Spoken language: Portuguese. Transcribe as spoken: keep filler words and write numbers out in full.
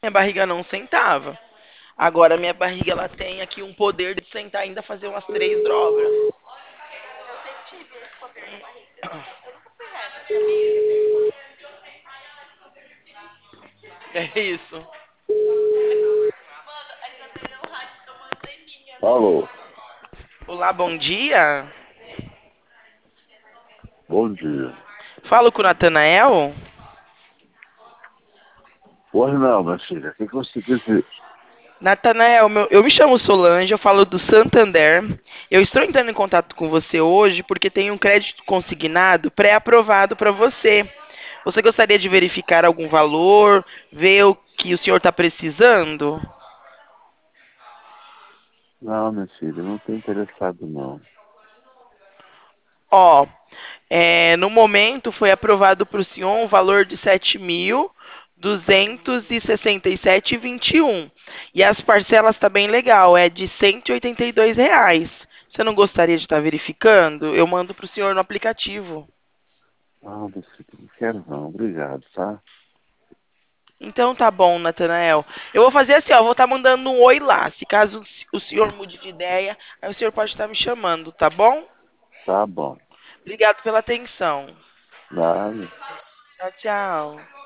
minha barriga não sentava. Agora minha barriga ela tem aqui um poder de sentar ainda fazer umas três drogas. Eu sempre tive esse poder na barriga. Eu nunca fui reta, sabia? É isso. Mano, a Catarina é um rádio fica mandando em mim, ó. Alô, Olá, bom dia. bom dia. Falo com o Natanael. Pois não, minha filha, o que que você quer dizer? Natanael, meu- eu me chamo Solange, eu falo do Santander. Eu estou entrando em contato com você hoje porque tem um crédito consignado pré-aprovado para você. Você gostaria de verificar algum valor, ver o que o senhor está precisando? Não, minha filha, não estou interessado, não. Ó, é, no momento foi aprovado para o senhor um valor de sete mil duzentos e sessenta e sete e vinte e um. E as parcelas tá bem legal, é de cento e oitenta e dois reais. Você não gostaria de estar verificando? Eu mando para o senhor no aplicativo. Ah, minha filha, não quero não, obrigado, tá? Então tá bom, Natanael. Eu vou fazer assim, ó, vou estar mandando um oi lá. Se caso o senhor mude de ideia, aí o senhor pode estar me chamando, tá bom? Tá bom. Obrigado pela atenção. Nada. Tchau, tchau.